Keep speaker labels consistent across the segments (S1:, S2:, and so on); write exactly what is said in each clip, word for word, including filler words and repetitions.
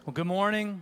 S1: Well, good morning.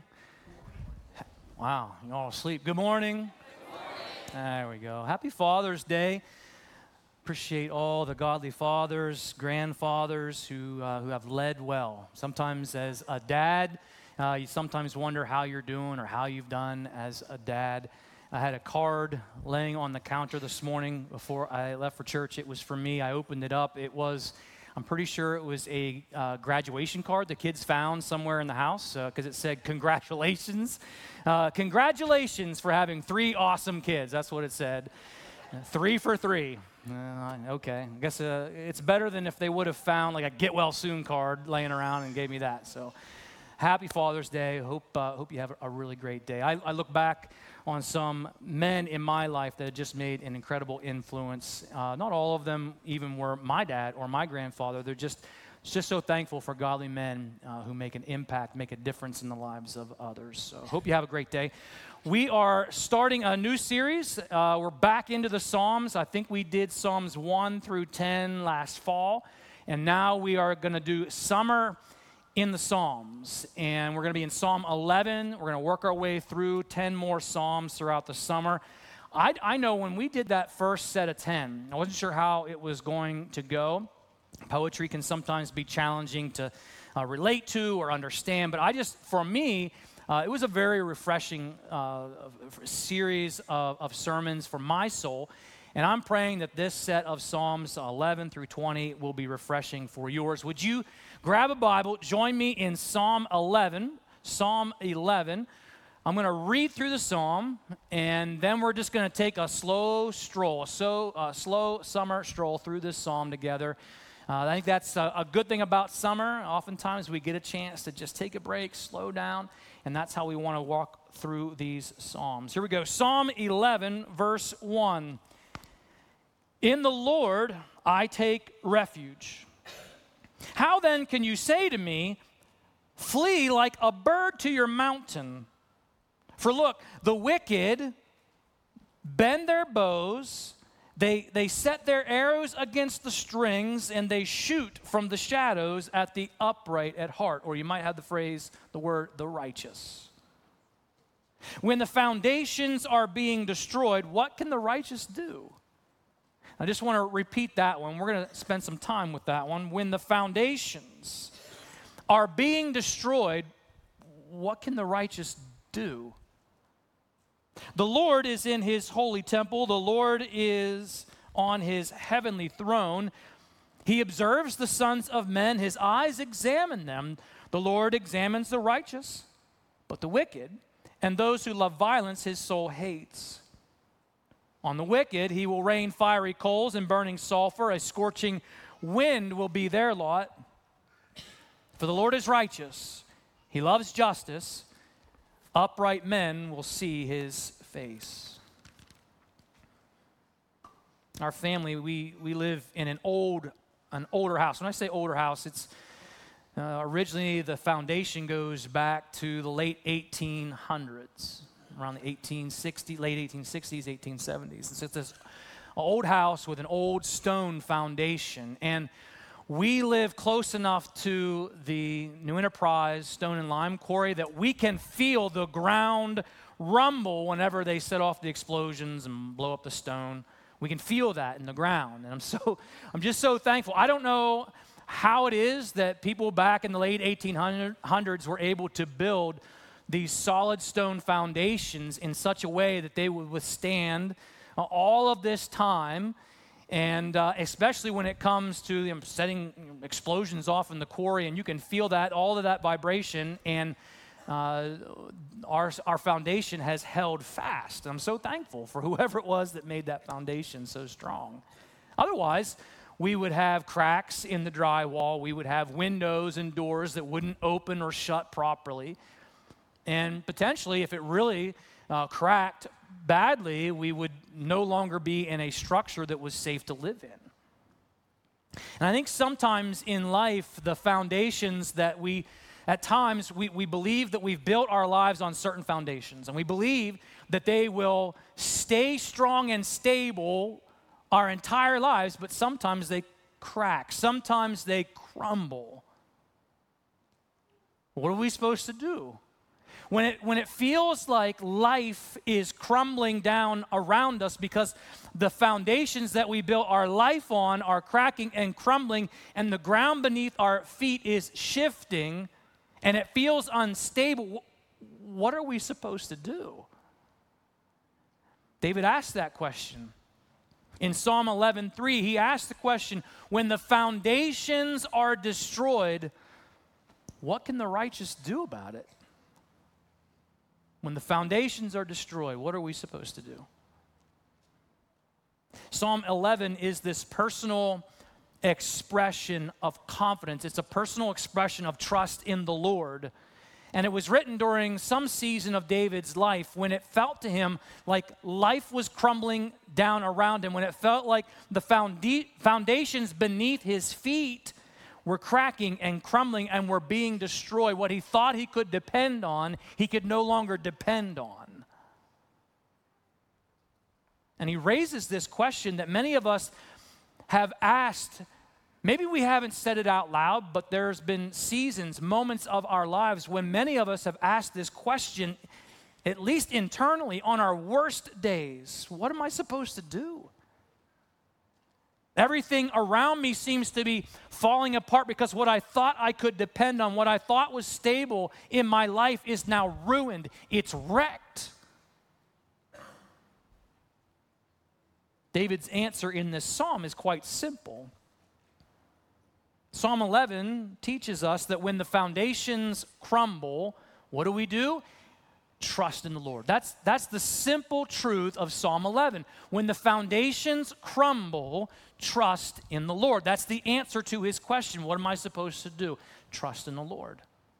S1: Wow, you're all asleep. Good morning. Good morning. There we go. Happy Father's Day. Appreciate all the godly fathers, grandfathers who uh, who have led well. Sometimes as a dad, uh, you sometimes wonder how you're doing or how you've done as a dad. I had a card laying on the counter this morning before I left for church. It was for me. I opened it up. It was, I'm pretty sure it was a uh, graduation card the kids found somewhere in the house because uh, it said, congratulations. Uh, congratulations for having three awesome kids. That's what it said. Uh, three for three. Uh, okay. I guess uh, it's better than if they would have found like a get well soon card laying around and gave me that. So happy Father's Day. Hope uh, hope you have a really great day. I, I look back on some men in my life that have just made an incredible influence. Uh, not all of them even were my dad or my grandfather. They're just just so thankful for godly men uh, who make an impact, make a difference in the lives of others. So hope you have a great day. We are starting a new series. Uh, we're back into the Psalms. I think we did Psalms one through ten last fall. And now we are going to do summer in the Psalms. And we're going to be in Psalm eleven. We're going to work our way through ten more Psalms throughout the summer. I, I know when we did that first set of ten, I wasn't sure how it was going to go. Poetry can sometimes be challenging to uh, relate to or understand. But I just, for me, Uh, it was a very refreshing uh, series of, of sermons for my soul, and I'm praying that this set of Psalms eleven through twenty will be refreshing for yours. Would you grab a Bible, join me in Psalm eleven, Psalm eleven. I'm going to read through the psalm, and then we're just going to take a slow stroll, a so, uh, slow summer stroll through this psalm together. Uh, I think that's a, a good thing about summer. Oftentimes we get a chance to just take a break, slow down, and that's how we want to walk through these psalms. Here we go. Psalm eleven, verse one. In the Lord I take refuge. How then can you say to me, flee like a bird to your mountain? For look, the wicked bend their bows. They, they set their arrows against the strings, and they shoot from the shadows at the upright at heart. Or you might have the phrase, the word, the righteous. When the foundations are being destroyed, what can the righteous do? I just want to repeat that one. We're going to spend some time with that one. When the foundations are being destroyed, what can the righteous do? The Lord is in his holy temple. The Lord is on his heavenly throne. He observes the sons of men. His eyes examine them. The Lord examines the righteous, but the wicked and those who love violence his soul hates. On the wicked he will rain fiery coals and burning sulfur. A scorching wind will be their lot. For the Lord is righteous. He loves justice. Upright men will see his face. Our family, we, we live in an old, an older house. When I say older house, it's uh, originally the foundation goes back to the late eighteen hundreds, around the eighteen sixties, late eighteen sixties, eighteen seventies. It's just this old house with an old stone foundation. And we live close enough to the New Enterprise Stone and Lime Quarry that we can feel the ground rumble whenever they set off the explosions and blow up the stone. We can feel that in the ground, and I'm so I'm just so thankful. I don't know how it is that people back in the late eighteen hundreds were able to build these solid stone foundations in such a way that they would withstand all of this time. And uh, especially when it comes to you know, setting explosions off in the quarry, and you can feel that, all of that vibration, and uh, our, our foundation has held fast. And I'm so thankful for whoever it was that made that foundation so strong. Otherwise, we would have cracks in the drywall. We would have windows and doors that wouldn't open or shut properly. And potentially, if it really uh, cracked badly, we would no longer be in a structure that was safe to live in. And I think sometimes in life, the foundations that we, at times, we, we believe that we've built our lives on certain foundations, and we believe that they will stay strong and stable our entire lives, but sometimes they crack, sometimes they crumble. What are we supposed to do? When it, when it feels like life is crumbling down around us because the foundations that we built our life on are cracking and crumbling, and the ground beneath our feet is shifting, and it feels unstable, what are we supposed to do? David asked that question. In Psalm eleven three, he asked the question, when the foundations are destroyed, what can the righteous do about it? When the foundations are destroyed, what are we supposed to do? Psalm eleven is this personal expression of confidence. It's a personal expression of trust in the Lord. And it was written during some season of David's life when it felt to him like life was crumbling down around him, when it felt like the founda- foundations beneath his feet were cracking and crumbling and were being destroyed. What he thought he could depend on, he could no longer depend on. And he raises this question that many of us have asked. Maybe we haven't said it out loud, but there's been seasons, moments of our lives when many of us have asked this question, at least internally, on our worst days. What am I supposed to do? Everything around me seems to be falling apart because what I thought I could depend on, what I thought was stable in my life is now ruined. It's wrecked. David's answer in this psalm is quite simple. Psalm eleven teaches us that when the foundations crumble, what do we do? Trust in the Lord. That's, that's the simple truth of Psalm eleven. When the foundations crumble, trust in the Lord. That's the answer to his question. What am I supposed to do? Trust in the Lord.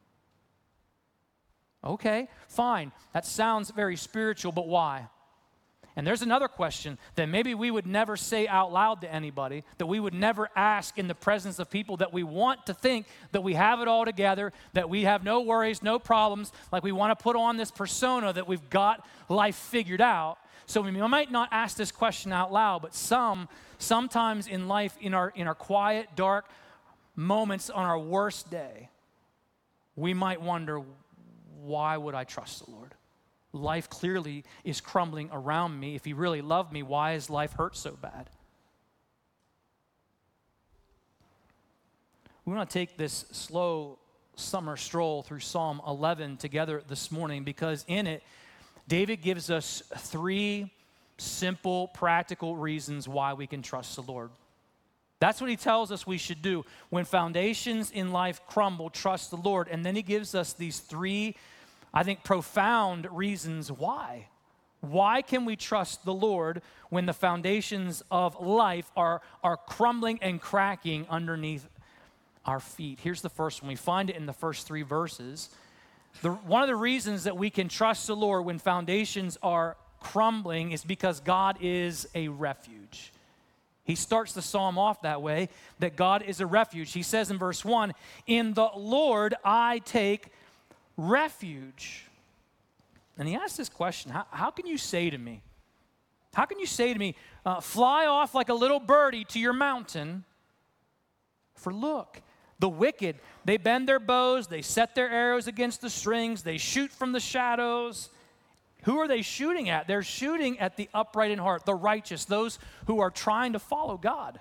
S1: Okay, fine. That sounds very spiritual, but why? And there's another question that maybe we would never say out loud to anybody, that we would never ask in the presence of people that we want to think that we have it all together, that we have no worries, no problems, like we want to put on this persona that we've got life figured out. So we might not ask this question out loud, but some, sometimes in life, in our, in our quiet, dark moments on our worst day, we might wonder, why would I trust the Lord? Life clearly is crumbling around me. If he really loved me, why is life hurt so bad? We want to take this slow summer stroll through Psalm eleven together this morning because in it, David gives us three simple, practical reasons why we can trust the Lord. That's what he tells us we should do. When foundations in life crumble, trust the Lord. And then he gives us these three, I think, profound reasons why. Why can we trust the Lord when the foundations of life are, are crumbling and cracking underneath our feet? Here's the first one. We find it in the first three verses. The, one of the reasons that we can trust the Lord when foundations are crumbling is because God is a refuge. He starts the psalm off that way, that God is a refuge. He says in verse one, "In the Lord I take refuge." And he asks this question, how, how can you say to me, how can you say to me, uh, fly off like a little birdie to your mountain? For look, the wicked, they bend their bows, they set their arrows against the strings, they shoot from the shadows. Who are they shooting at? They're shooting at the upright in heart, the righteous, those who are trying to follow God.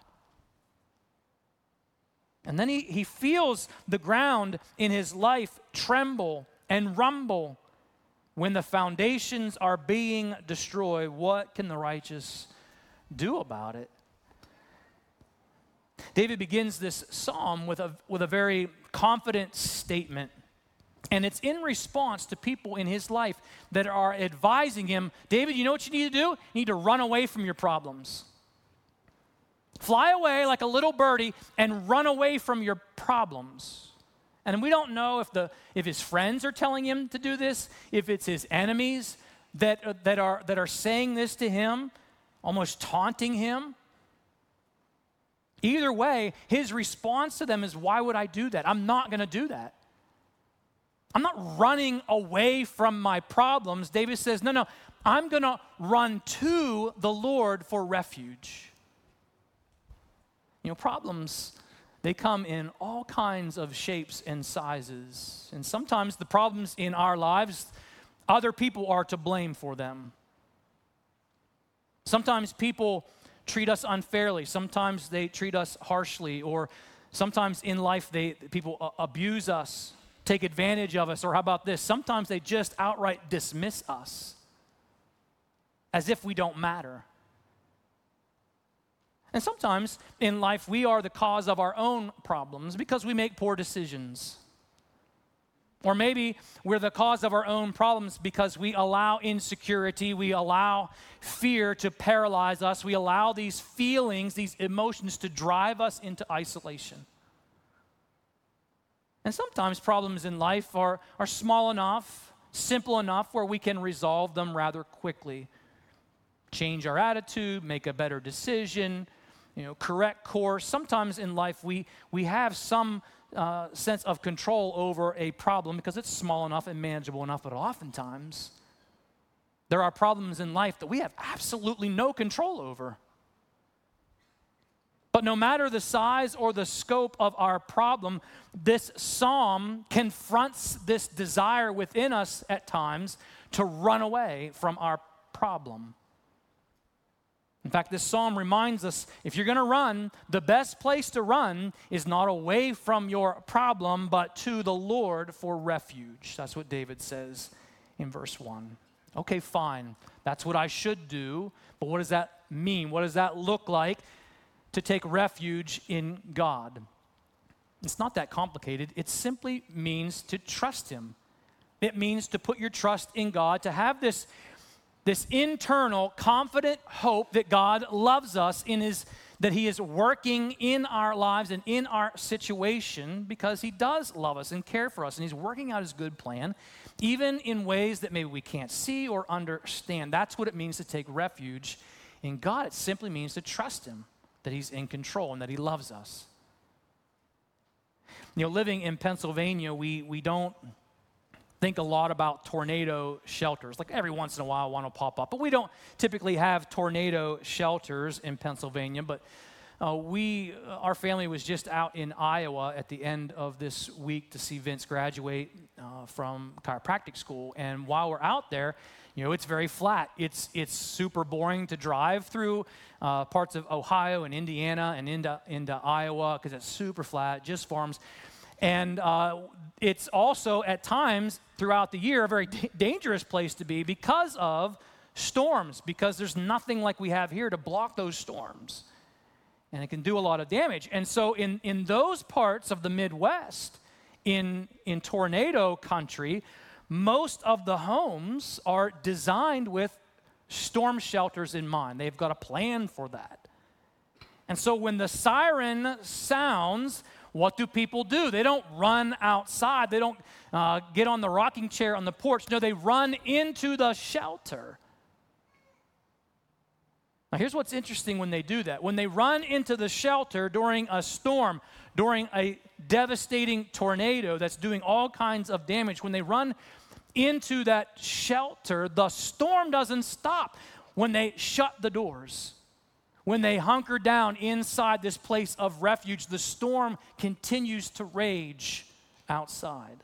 S1: And then he, he feels the ground in his life tremble and rumble. When the foundations are being destroyed, what can the righteous do about it? David begins this psalm with a, with a very confident statement. And it's in response to people in his life that are advising him, David, you know what you need to do? You need to run away from your problems. Fly away like a little birdie and run away from your problems. And we don't know if the if his friends are telling him to do this, if it's his enemies that, uh, that, are, that are saying this to him, almost taunting him. Either way, his response to them is, why would I do that? I'm not going to do that. I'm not running away from my problems. David says, no, no, I'm going to run to the Lord for refuge. You know, problems they come in all kinds of shapes and sizes. And sometimes the problems in our lives, other people are to blame for them. Sometimes people treat us unfairly. Sometimes they treat us harshly. Or sometimes in life, they people uh, abuse us, take advantage of us. Or how about this? Sometimes they just outright dismiss us as if we don't matter. And sometimes in life, we are the cause of our own problems because we make poor decisions. Or maybe we're the cause of our own problems because we allow insecurity, we allow fear to paralyze us, we allow these feelings, these emotions to drive us into isolation. And sometimes problems in life are, are small enough, simple enough where we can resolve them rather quickly. Change our attitude, make a better decision, you know, correct course. Sometimes in life we, we have some Uh, sense of control over a problem because it's small enough and manageable enough, but oftentimes there are problems in life that we have absolutely no control over. But no matter the size or the scope of our problem, this psalm confronts this desire within us at times to run away from our problem. In fact, this psalm reminds us, if you're going to run, the best place to run is not away from your problem, but to the Lord for refuge. That's what David says in verse one. Okay, fine. That's what I should do, but what does that mean? What does that look like to take refuge in God? It's not that complicated. It simply means to trust Him. It means to put your trust in God, to have this This internal, confident hope that God loves us, in his, that He is working in our lives and in our situation because He does love us and care for us, and He's working out His good plan, even in ways that maybe we can't see or understand. That's what it means to take refuge in God. It simply means to trust Him, that He's in control and that He loves us. You know, living in Pennsylvania, we, we don't think a lot about tornado shelters. Like every once in a while one will pop up, but we don't typically have tornado shelters in Pennsylvania. But uh, we, uh, our family was just out in Iowa at the end of this week to see Vince graduate uh, from chiropractic school. And while we're out there, you know, it's very flat. It's it's super boring to drive through uh, parts of Ohio and Indiana and into, into Iowa because it's super flat, just farms. And uh, it's also, at times, throughout the year, a very d- dangerous place to be because of storms, because there's nothing like we have here to block those storms. And it can do a lot of damage. And so in, in those parts of the Midwest, in, in tornado country, most of the homes are designed with storm shelters in mind. They've got a plan for that. And so when the siren sounds, what do people do? They don't run outside. They don't uh, get on the rocking chair on the porch. No, they run into the shelter. Now, here's what's interesting when they do that. When they run into the shelter during a storm, during a devastating tornado that's doing all kinds of damage, when they run into that shelter, the storm doesn't stop. When they shut the doors, when they hunker down inside this place of refuge, the storm continues to rage outside.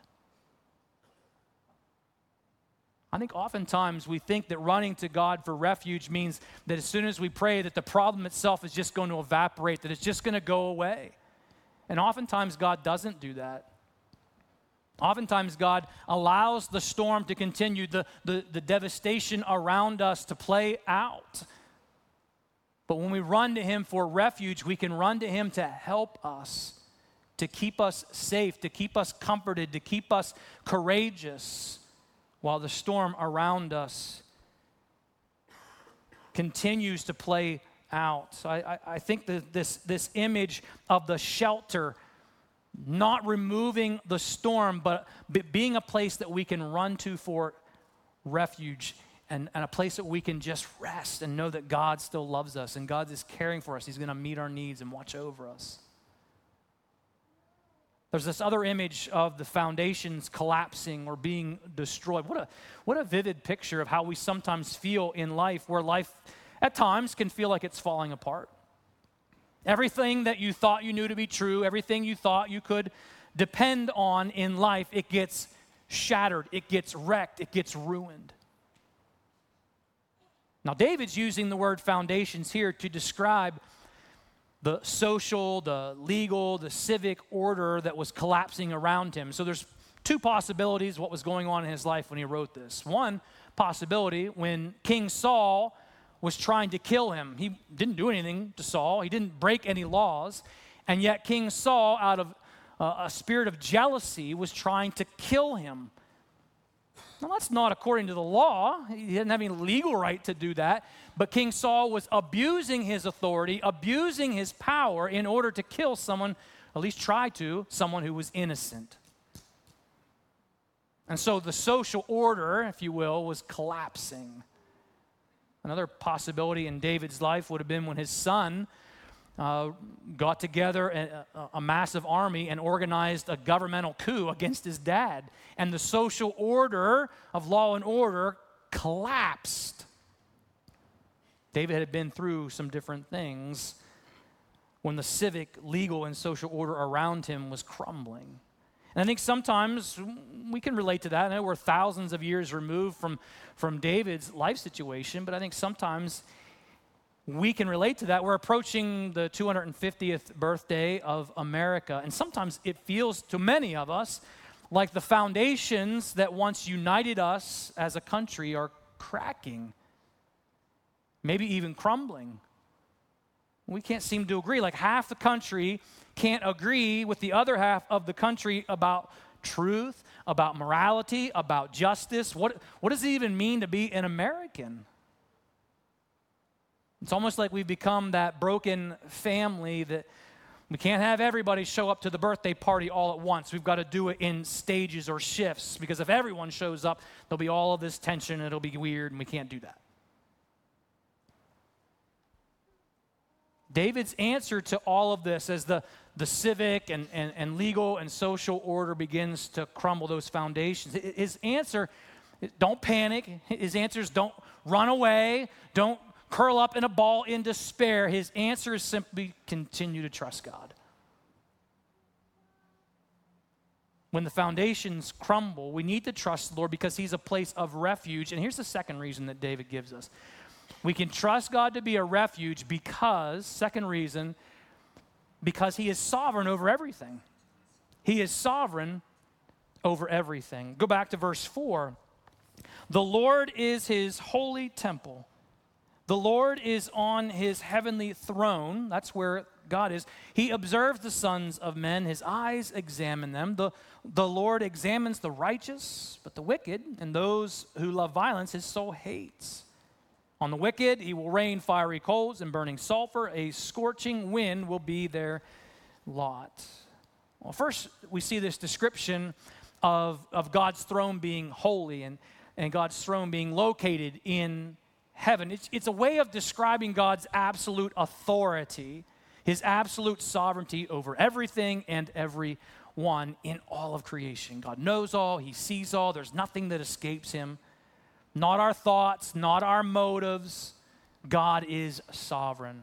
S1: I think oftentimes we think that running to God for refuge means that as soon as we pray that the problem itself is just going to evaporate, that it's just going to go away. And oftentimes God doesn't do that. Oftentimes God allows the storm to continue, the, the, the devastation around us to play out. But when we run to Him for refuge, we can run to Him to help us, to keep us safe, to keep us comforted, to keep us courageous while the storm around us continues to play out. So I, I, I think that this, this image of the shelter, not removing the storm, but being a place that we can run to for refuge, And, and a place that we can just rest and know that God still loves us and God is caring for us. He's going to meet our needs and watch over us. There's this other image of the foundations collapsing or being destroyed. What a, what a vivid picture of how we sometimes feel in life, where life at times can feel like it's falling apart. Everything that you thought you knew to be true, everything you thought you could depend on in life, it gets shattered, it gets wrecked, it gets ruined. Now, David's using the word foundations here to describe the social, the legal, the civic order that was collapsing around him. So there's two possibilities what was going on in his life when he wrote this. One possibility, when King Saul was trying to kill him. He didn't do anything to Saul. He didn't break any laws. And yet King Saul, out of uh, a spirit of jealousy, was trying to kill him. Now, that's not according to the law. He didn't have any legal right to do that. But King Saul was abusing his authority, abusing his power in order to kill someone, at least try to, someone who was innocent. And so the social order, if you will, was collapsing. Another possibility in David's life would have been when his son uh, got together a, a massive army and organized a governmental coup against his dad. And the social order of law and order collapsed. David had been through some different things when the civic, legal, and social order around him was crumbling. And I think sometimes we can relate to that. I know we're thousands of years removed from, from David's life situation, but I think sometimes we can relate to that. We're approaching the two hundred fiftieth birthday of America, and sometimes it feels to many of us like the foundations that once united us as a country are cracking, maybe even crumbling. We can't seem to agree. Like half the country can't agree with the other half of the country about truth, about morality, about justice. What, what does it even mean to be an American? It's almost like we've become that broken family that we can't have everybody show up to the birthday party all at once. We've got to do it in stages or shifts, because if everyone shows up, there'll be all of this tension, and it'll be weird, and we can't do that. David's answer to all of this, as the, the civic and, and, and legal and social order begins to crumble those foundations, his answer, don't panic. His answer is don't run away. Don't curl up in a ball in despair. His answer is simply continue to trust God. When the foundations crumble, we need to trust the Lord because he's a place of refuge. And here's the second reason that David gives us. We can trust God to be a refuge because, second reason, because he is sovereign over everything. He is sovereign over everything. Go back to verse four. The Lord is his holy temple. The Lord is on his heavenly throne. That's where God is. He observes the sons of men. His eyes examine them. The, the Lord examines the righteous, but the wicked and those who love violence his soul hates. On the wicked, he will rain fiery coals and burning sulfur. A scorching wind will be their lot. Well, first, we see this description of, of God's throne being holy and, and God's throne being located in heaven. It's, it's a way of describing God's absolute authority, his absolute sovereignty over everything and everyone in all of creation. God knows all. He sees all. There's nothing that escapes him. Not our thoughts, not our motives. God is sovereign.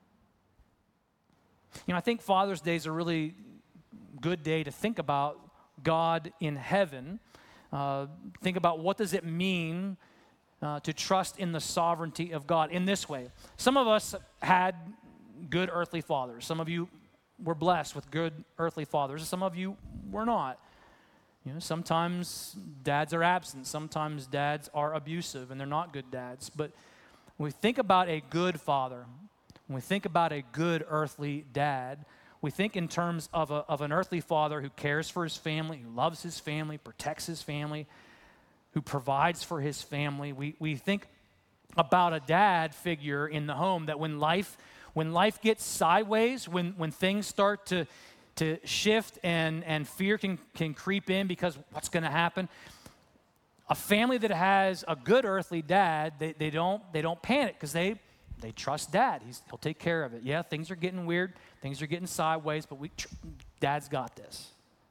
S1: You know, I think Father's Day is a really good day to think about God in heaven. Uh, think about what does it mean uh, to trust in the sovereignty of God in this way. Some of us had good earthly fathers. Some of you were blessed with good earthly fathers. Some of you were not. You know, sometimes dads are absent. Sometimes dads are abusive, and they're not good dads. But when we think about a good father, when we think about a good earthly dad, we think in terms of, a, of an earthly father who cares for his family, who loves his family, protects his family, who provides for his family. We, we think about a dad figure in the home that when life, when life gets sideways, when, when things start to to shift and, and fear can, can creep in because what's going to happen. A family that has a good earthly dad, they, they don't they don't panic because they they trust dad. He's, he'll take care of it. Yeah, things are getting weird. Things are getting sideways, but we dad's got this.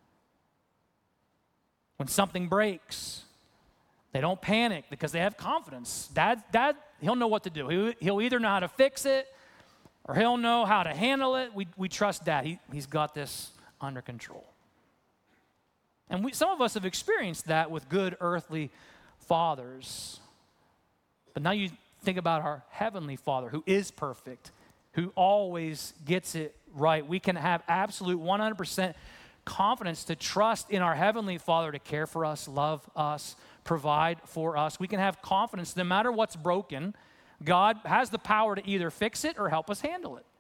S1: When something breaks, they don't panic because they have confidence. Dad, dad, he'll know what to do. He, he'll either know how to fix it or he'll know how to handle it. We, we trust Dad. He, he's got this under control. And we, some of us have experienced that with good earthly fathers. But now you think about our heavenly Father who is perfect, who always gets it right. We can have absolute one hundred percent confidence to trust in our heavenly Father to care for us, love us, provide for us. We can have confidence no matter what's broken, God has the power to either fix it or help us handle it.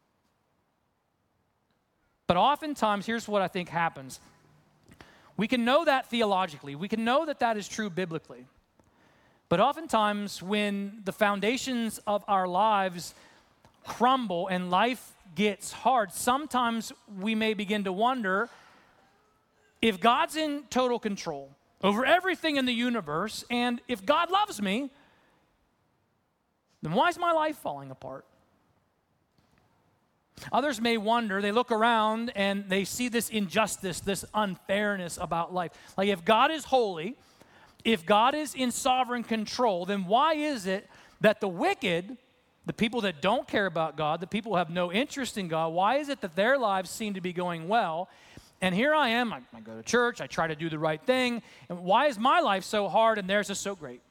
S1: But oftentimes, here's what I think happens. We can know that theologically. We can know that that is true biblically. But oftentimes, when the foundations of our lives crumble and life gets hard, sometimes we may begin to wonder if God's in total control over everything in the universe, and if God loves me, then why is my life falling apart? Others may wonder, they look around and they see this injustice, this unfairness about life. Like if God is holy, if God is in sovereign control, then why is it that the wicked, the people that don't care about God, the people who have no interest in God, why is it that their lives seem to be going well? And here I am, I, I go to church, I try to do the right thing, and why is my life so hard and theirs is so great?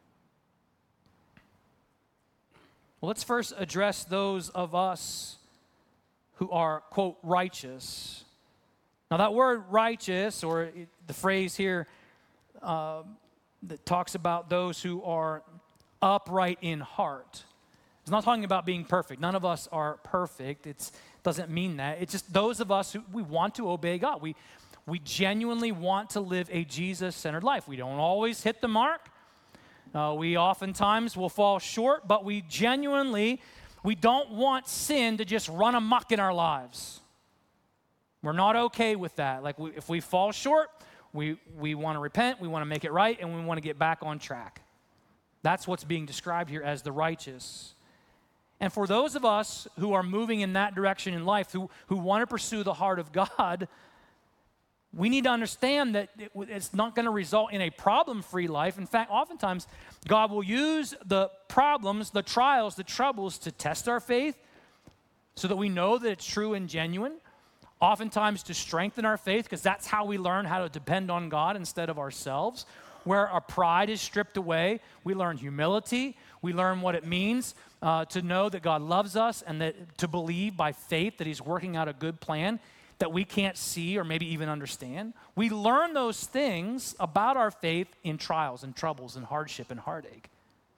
S1: Well, let's first address those of us who are, quote, righteous. Now that word righteous, or it, the phrase here uh, that talks about those who are upright in heart. It's not talking about being perfect. None of us are perfect. It doesn't mean that. It's just those of us who we want to obey God. We, we genuinely want to live a Jesus-centered life. We don't always hit the mark. Uh, we oftentimes will fall short, but we genuinely, we don't want sin to just run amok in our lives. We're not okay with that. Like we, if we fall short, we, we want to repent, we want to make it right, and we want to get back on track. That's what's being described here as the righteous. And for those of us who are moving in that direction in life, who, who want to pursue the heart of God, we need to understand that it, it's not going to result in a problem-free life. In fact, oftentimes, God will use the problems, the trials, the troubles to test our faith so that we know that it's true and genuine. Oftentimes to strengthen our faith, because that's how we learn how to depend on God instead of ourselves. Where our pride is stripped away, we learn humility. We learn what it means uh, to know that God loves us and that to believe by faith that he's working out a good plan that we can't see or maybe even understand. We learn those things about our faith in trials and troubles and hardship and heartache.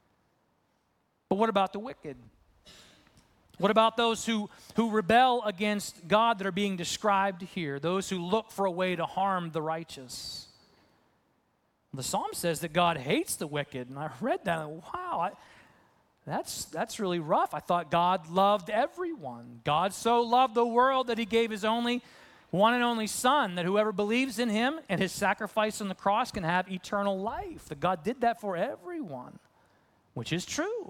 S1: But what about the wicked? What about those who, who rebel against God that are being described here? Those who look for a way to harm the righteous? The psalm says that God hates the wicked, and I read that, and wow, I, that's, that's really rough. I thought God loved everyone. God so loved the world that he gave his only, one and only Son, that whoever believes in him and his sacrifice on the cross can have eternal life. That God did that for everyone, which is true.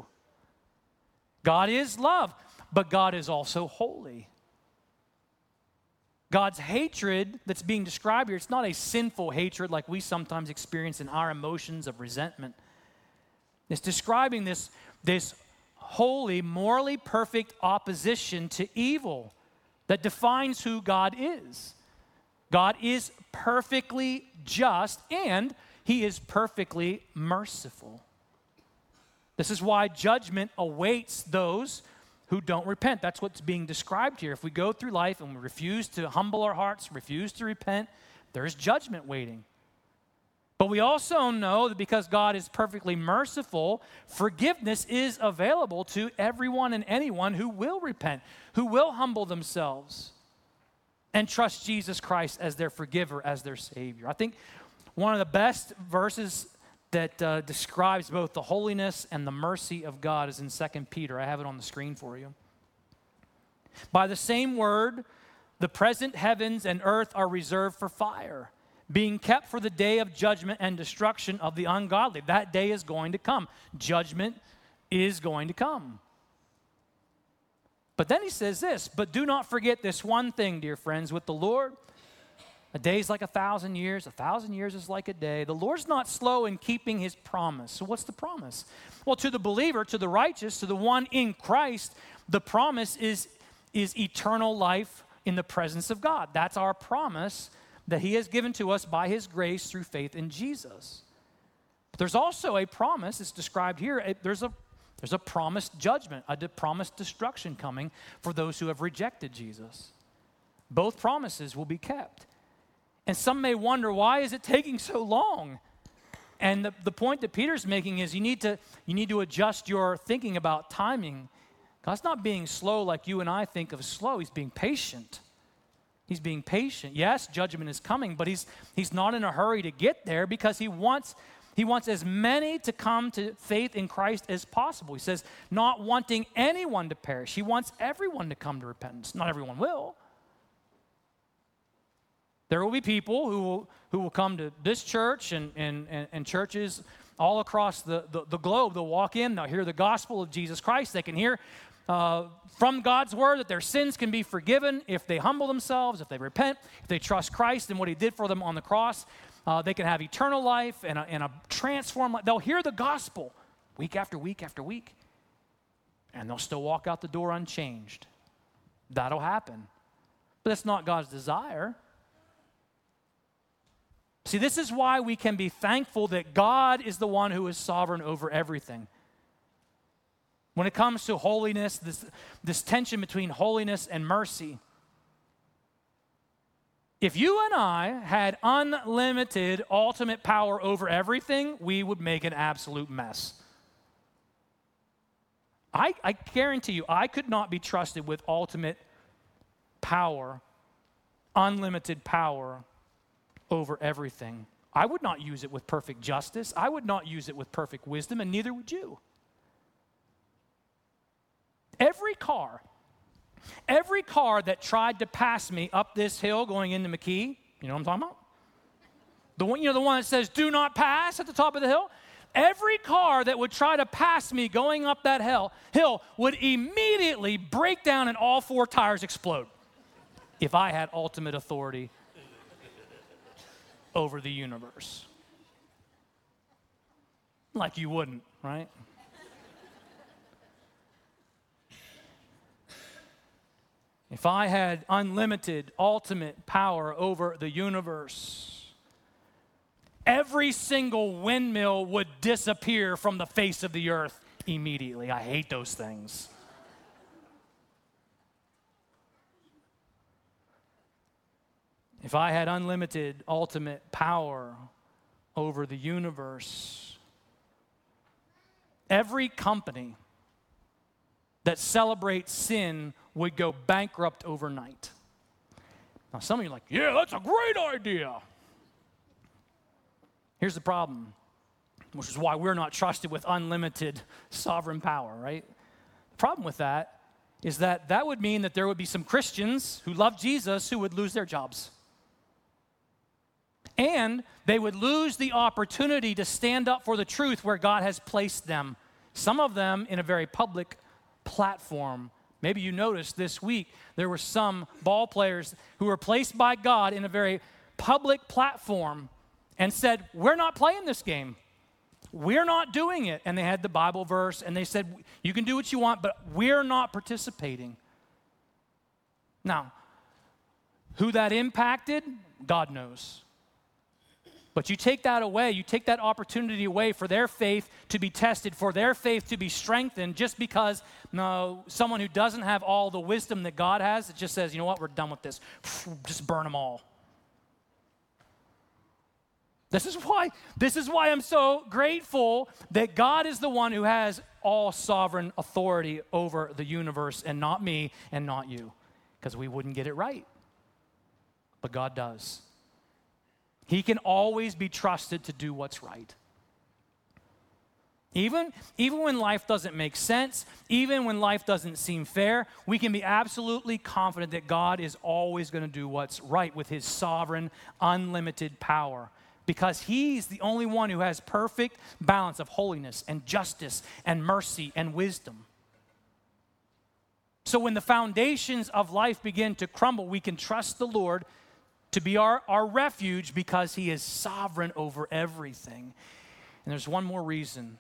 S1: God is love, but God is also holy. God's hatred that's being described here, it's not a sinful hatred like we sometimes experience in our emotions of resentment. It's describing this, this holy, morally perfect opposition to evil that defines who God is. God is perfectly just, and he is perfectly merciful. This is why judgment awaits those who don't repent. That's what's being described here. If we go through life and we refuse to humble our hearts, refuse to repent, there's judgment waiting. But we also know that because God is perfectly merciful, forgiveness is available to everyone and anyone who will repent, who will humble themselves and trust Jesus Christ as their forgiver, as their Savior. I think one of the best verses that uh, describes both the holiness and the mercy of God is in Second Peter. I have it on the screen for you. By the same word, the present heavens and earth are reserved for fire, being kept for the day of judgment and destruction of the ungodly. That day is going to come. Judgment is going to come. But then he says this, but do not forget this one thing, dear friends, with the Lord, A day is like a thousand years. A thousand years is like a day. The Lord's not slow in keeping his promise. So what's the promise? Well, to the believer, to the righteous, to the one in Christ, the promise is, is eternal life in the presence of God. That's our promise that he has given to us by his grace through faith in Jesus. But there's also a promise, it's described here, there's a, there's a promised judgment, a de- promised destruction coming for those who have rejected Jesus. Both promises will be kept. And some may wonder, why is it taking so long? And the, the point that Peter's making is you need to, you need to adjust your thinking about timing. God's not being slow like you and I think of slow. He's being patient. He's being patient. Yes, judgment is coming, but he's, he's not in a hurry to get there because he wants, he wants as many to come to faith in Christ as possible. He says, not wanting anyone to perish. He wants everyone to come to repentance. Not everyone will. There will be people who will, who will come to this church and, and, and, and churches all across the, the, the globe. They'll walk in, they'll hear the gospel of Jesus Christ. They can hear uh, from God's word that their sins can be forgiven if they humble themselves, if they repent, if they trust Christ and what he did for them on the cross. Uh, they can have eternal life and a, and a transformed life. They'll hear the gospel week after week after week, and they'll still walk out the door unchanged. That'll happen. But that's not God's desire. See, this is why we can be thankful that God is the one who is sovereign over everything. When it comes to holiness, this, this tension between holiness and mercy, if you and I had unlimited, ultimate power over everything, we would make an absolute mess. I, I guarantee you, I could not be trusted with ultimate power, unlimited power over everything. I would not use it with perfect justice. I would not use it with perfect wisdom, and neither would you. Every car, every car that tried to pass me up this hill going into McKee, you know what I'm talking about? The one, you know, the one that says, do not pass at the top of the hill? Every car that would try to pass me going up that hill, hill would immediately break down and all four tires explode if I had ultimate authority over the universe. Like you wouldn't, right? If I had unlimited, ultimate power over the universe, every single windmill would disappear from the face of the earth immediately. I hate those things. If I had unlimited, ultimate power over the universe, every company that celebrates sin would go bankrupt overnight. Now, some of you are like, yeah, that's a great idea. Here's the problem, which is why we're not trusted with unlimited sovereign power, right? The problem with that is that that would mean that there would be some Christians who love Jesus who would lose their jobs. And they would lose the opportunity to stand up for the truth where God has placed them. Some of them in a very public platform. Maybe you noticed this week there were some ball players who were placed by God in a very public platform and said, we're not playing this game. We're not doing it. And they had the Bible verse and they said, you can do what you want, but we're not participating. Now, who that impacted, God knows. But you take that away, you take that opportunity away for their faith to be tested, for their faith to be strengthened, just because no, someone who doesn't have all the wisdom that God has, it just says, you know what, we're done with this. Just burn them all. This is why, this is why I'm so grateful that God is the one who has all sovereign authority over the universe and not me and not you, because we wouldn't get it right. But God does. He can always be trusted to do what's right. Even, even when life doesn't make sense, even when life doesn't seem fair, we can be absolutely confident that God is always going to do what's right with his sovereign, unlimited power, because he's the only one who has perfect balance of holiness and justice and mercy and wisdom. So when the foundations of life begin to crumble, we can trust the Lord to be our, our refuge because he is sovereign over everything. And there's one more reason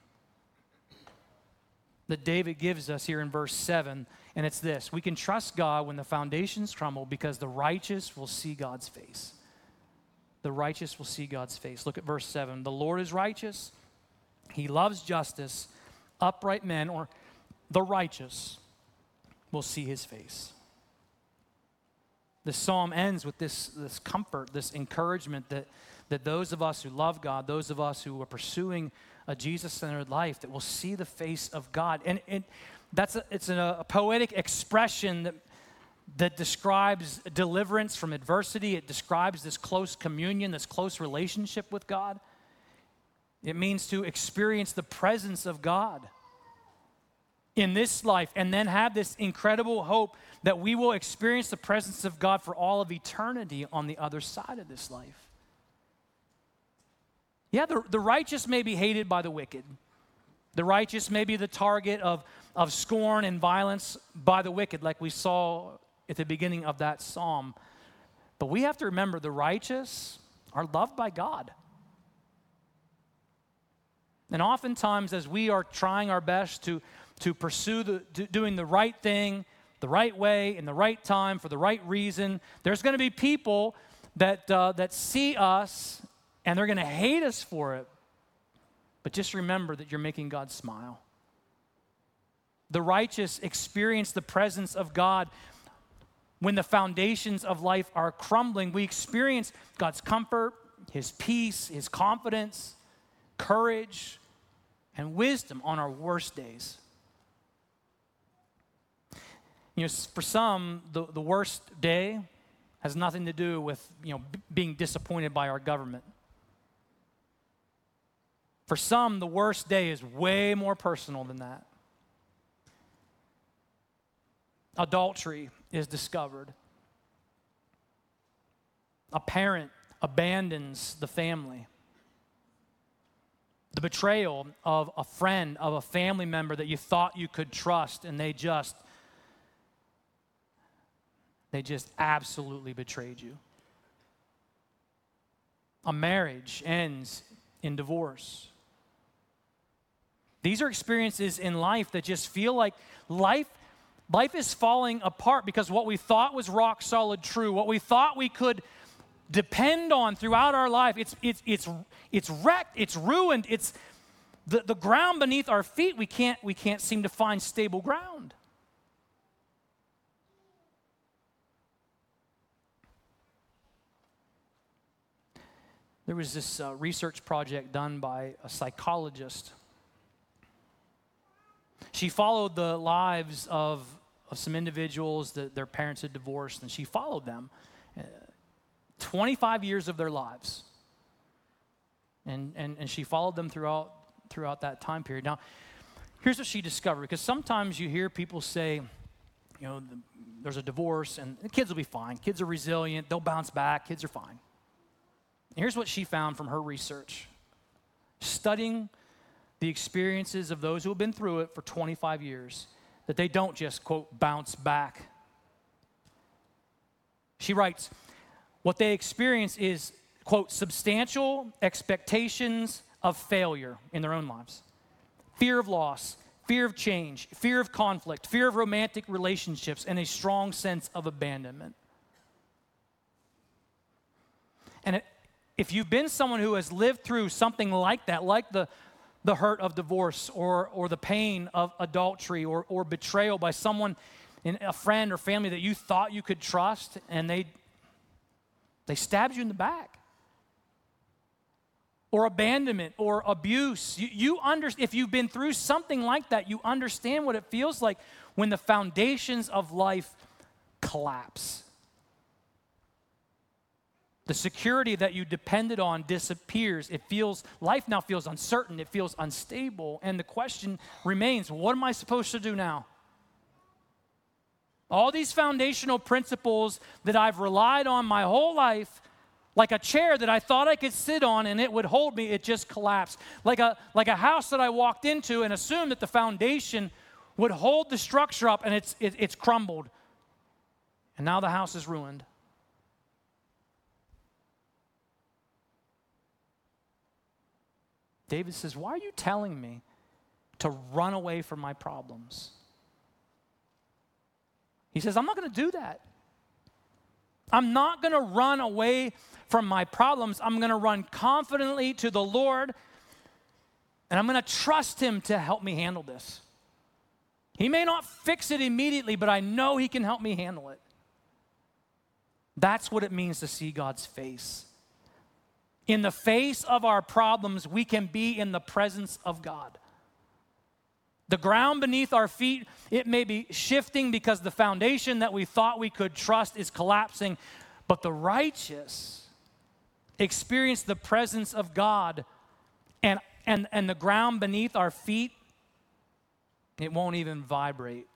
S1: that David gives us here in verse seven, and it's this: we can trust God when the foundations crumble because the righteous will see God's face. The righteous will see God's face. Look at verse seven. The Lord is righteous. He loves justice. Upright men, or the righteous, will see his face. The psalm ends with this, this comfort, this encouragement that, that those of us who love God, those of us who are pursuing a Jesus-centered life, that will see the face of God. And it, that's a, it's a, a poetic expression that, that describes deliverance from adversity. It describes this close communion, this close relationship with God. It means to experience the presence of God in this life and then have this incredible hope that we will experience the presence of God for all of eternity on the other side of this life. Yeah, the, the righteous may be hated by the wicked. The righteous may be the target of, of scorn and violence by the wicked, like we saw at the beginning of that psalm. But we have to remember the righteous are loved by God. And oftentimes, as we are trying our best to, to pursue the, to doing the right thing, the right way, in the right time, for the right reason, there's going to be people that, uh, that see us and they're going to hate us for it. But just remember that you're making God smile. The righteous experience the presence of God when the foundations of life are crumbling. We experience God's comfort, his peace, his confidence, courage, and wisdom on our worst days. You know, for some, the, the worst day has nothing to do with, you know, b- being disappointed by our government. For some, the worst day is way more personal than that. Adultery is discovered. A parent abandons the family. The betrayal of a friend, of a family member that you thought you could trust, and they just, they just absolutely betrayed you. A marriage ends in divorce. These are experiences in life that just feel like life, life is falling apart because what we thought was rock solid true, what we thought we could depend on throughout our life, it's it's it's it's wrecked, it's ruined, it's the, the ground beneath our feet, we can't we can't seem to find stable ground. There was this uh, research project done by a psychologist. She followed the lives of, of some individuals that their parents had divorced, and she followed them. Uh, twenty-five years of their lives. And, and, and she followed them throughout, throughout that time period. Now, here's what she discovered, because sometimes you hear people say, you know, the, there's a divorce, and the kids will be fine. Kids are resilient. They'll bounce back. Kids are fine. And here's what she found from her research. Studying the experiences of those who have been through it for twenty-five years, that they don't just, quote, bounce back. She writes, what they experience is, quote, substantial expectations of failure in their own lives. Fear of loss, fear of change, fear of conflict, fear of romantic relationships, and a strong sense of abandonment. And it, if you've been someone who has lived through something like that, like the, the hurt of divorce or, or the pain of adultery or, or betrayal by someone, in a friend or family that you thought you could trust, and they, they stabbed you in the back, or abandonment or abuse, you, you under, if you've been through something like that, you understand what it feels like when the foundations of life collapse. The security that you depended on disappears. It feels, life now feels uncertain. It feels unstable. And the question remains, what am I supposed to do now? All these foundational principles that I've relied on my whole life, like a chair that I thought I could sit on and it would hold me, it just collapsed. Like a, like a house that I walked into and assumed that the foundation would hold the structure up, and it's, it, it's crumbled. And now the house is ruined. David says, why are you telling me to run away from my problems? He says, I'm not going to do that. I'm not going to run away from my problems. I'm going to run confidently to the Lord, and I'm going to trust him to help me handle this. He may not fix it immediately, but I know he can help me handle it. That's what it means to see God's face. In the face of our problems, we can be in the presence of God. The ground beneath our feet, it may be shifting because the foundation that we thought we could trust is collapsing, but the righteous experience the presence of God, and, and, and the ground beneath our feet, it won't even vibrate.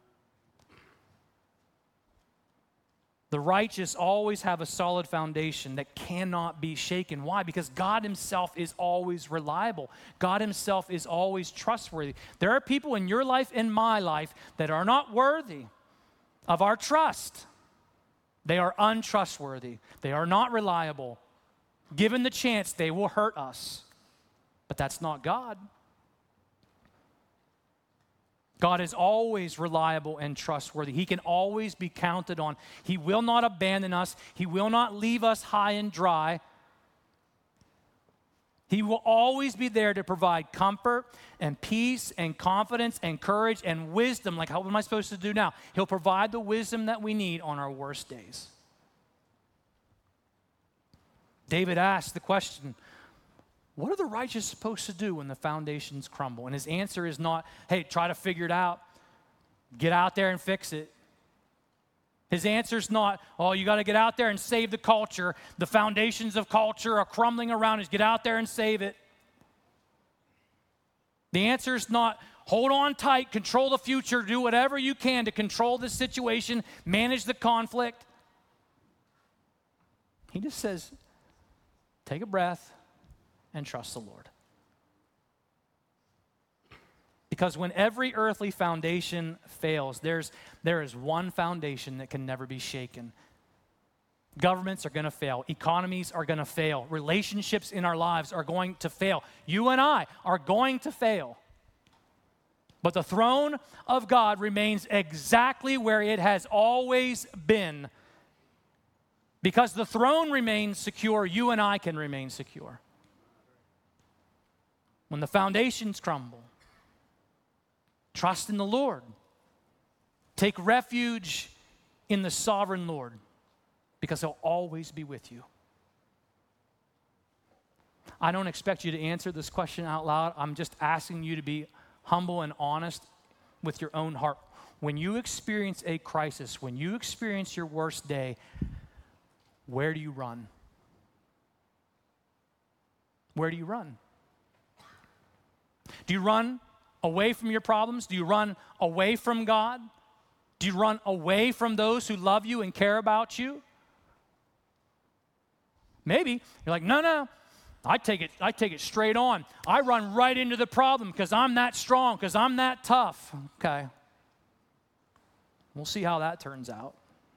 S1: The righteous always have a solid foundation that cannot be shaken. Why? Because God himself is always reliable. God himself is always trustworthy. There are people in your life, in my life, that are not worthy of our trust. They are untrustworthy. They are not reliable. Given the chance, they will hurt us. But that's not God. God is always reliable and trustworthy. He can always be counted on. He will not abandon us. He will not leave us high and dry. He will always be there to provide comfort and peace and confidence and courage and wisdom. Like, how am I supposed to do now? He'll provide the wisdom that we need on our worst days. David asked the question, what are the righteous supposed to do when the foundations crumble? And his answer is not, hey, try to figure it out. Get out there and fix it. His answer is not, oh, you got to get out there and save the culture. The foundations of culture are crumbling around us. Get out there and save it. The answer is not, hold on tight, control the future, do whatever you can to control the situation, manage the conflict. He just says, take a breath and trust the Lord. Because when every earthly foundation fails, there's, there is one foundation that can never be shaken. Governments are going to fail. Economies are going to fail. Relationships in our lives are going to fail. You and I are going to fail. But the throne of God remains exactly where it has always been. Because the throne remains secure, you and I can remain secure. When the foundations crumble, trust in the Lord. Take refuge in the sovereign Lord, because he'll always be with you. I don't expect you to answer this question out loud. I'm just asking you to be humble and honest with your own heart. When you experience a crisis, when you experience your worst day, where do you run? Where do you run? Do you run away from your problems? Do you run away from God? Do you run away from those who love you and care about you? Maybe you're like, no, no, I take it, I take it straight on. I run right into the problem because I'm that strong, because I'm that tough. Okay. We'll see how that turns out.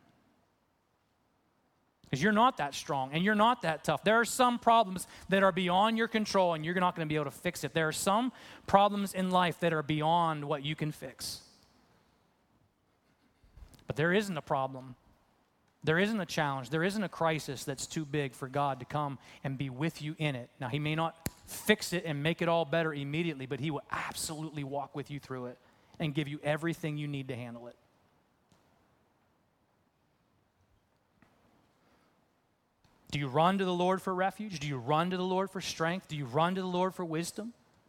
S1: Because you're not that strong and you're not that tough. There are some problems that are beyond your control and you're not going to be able to fix it. There are some problems in life that are beyond what you can fix. But there isn't a problem. There isn't a challenge. There isn't a crisis that's too big for God to come and be with you in it. Now, he may not fix it and make it all better immediately, but he will absolutely walk with you through it and give you everything you need to handle it. Do you run to the Lord for refuge? Do you run to the Lord for strength? Do you run to the Lord for wisdom?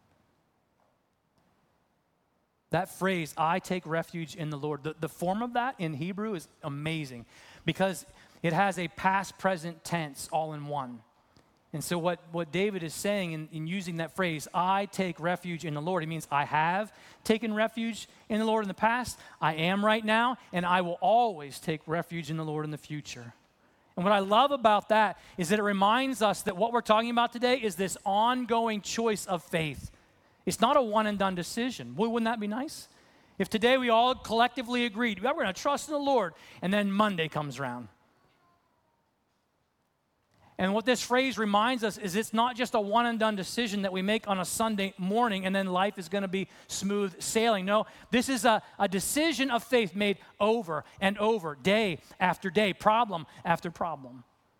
S1: That phrase, I take refuge in the Lord, the, the form of that in Hebrew is amazing because it has a past, present tense all in one. And so what, what David is saying in, in using that phrase, I take refuge in the Lord, it means I have taken refuge in the Lord in the past, I am right now, and I will always take refuge in the Lord in the future. And what I love about that is that it reminds us that what we're talking about today is this ongoing choice of faith. It's not a one and done decision. Boy, wouldn't that be nice? If today we all collectively agreed, we're going to trust in the Lord, and then Monday comes around. And what this phrase reminds us is it's not just a one and done decision that we make on a Sunday morning and then life is going to be smooth sailing. No, this is a, a decision of faith made over and over, day after day, problem after problem.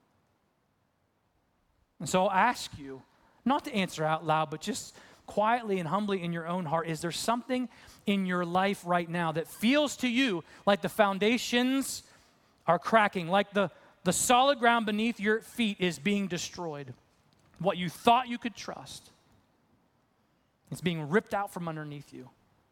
S1: And so I'll ask you, not to answer out loud, but just quietly and humbly in your own heart, is there something in your life right now that feels to you like the foundations are cracking, like the The solid ground beneath your feet is being destroyed? What you thought you could trust is being ripped out from underneath you.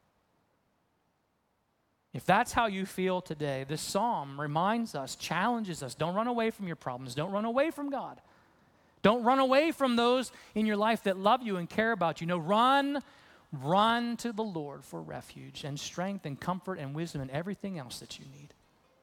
S1: If that's how you feel today, this psalm reminds us, challenges us, don't run away from your problems. Don't run away from God. Don't run away from those in your life that love you and care about you. No, run, run to the Lord for refuge and strength and comfort and wisdom and everything else that you need.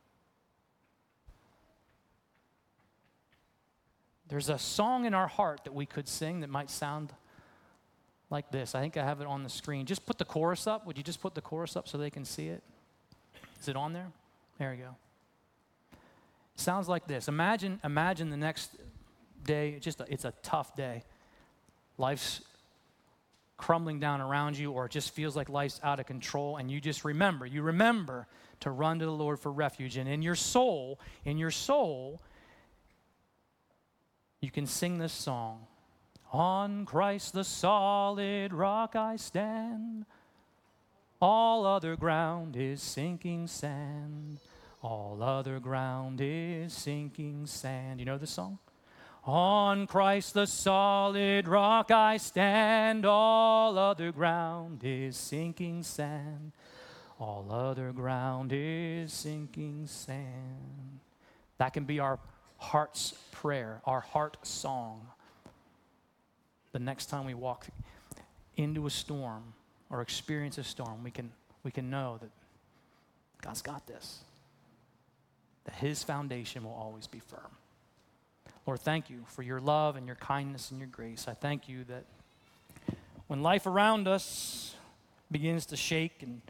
S1: There's a song in our heart that we could sing that might sound like this. I think I have it on the screen. Just put the chorus up. Would you just put the chorus up so they can see it? Is it on there? There we go. It sounds like this. Imagine, imagine the next day, just a, it's a tough day. Life's crumbling down around you, or it just feels like life's out of control, and you just remember, you remember to run to the Lord for refuge. And in your soul, in your soul, you can sing this song. On Christ the solid rock I stand. All other ground is sinking sand. All other ground is sinking sand. You know this song? On Christ the solid rock I stand. All other ground is sinking sand. All other ground is sinking sand. That can be our heart's prayer, our heart song. The next time we walk into a storm or experience a storm, we can, we can know that God's got this, that his foundation will always be firm. Lord, thank you for your love and your kindness and your grace. I thank you that when life around us begins to shake and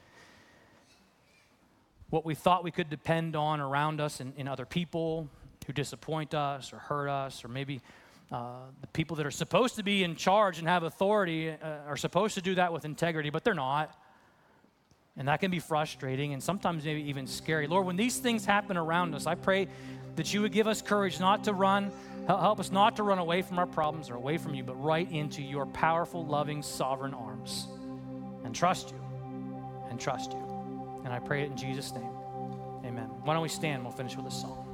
S1: what we thought we could depend on around us in, in other people who disappoint us or hurt us, or maybe uh, the people that are supposed to be in charge and have authority uh, are supposed to do that with integrity, but they're not. And that can be frustrating and sometimes maybe even scary. Lord, when these things happen around us, I pray that you would give us courage not to run, help us not to run away from our problems or away from you, but right into your powerful, loving, sovereign arms. And trust you, and trust you. And I pray it in Jesus' name. Amen. Why don't we stand? We'll finish with a song.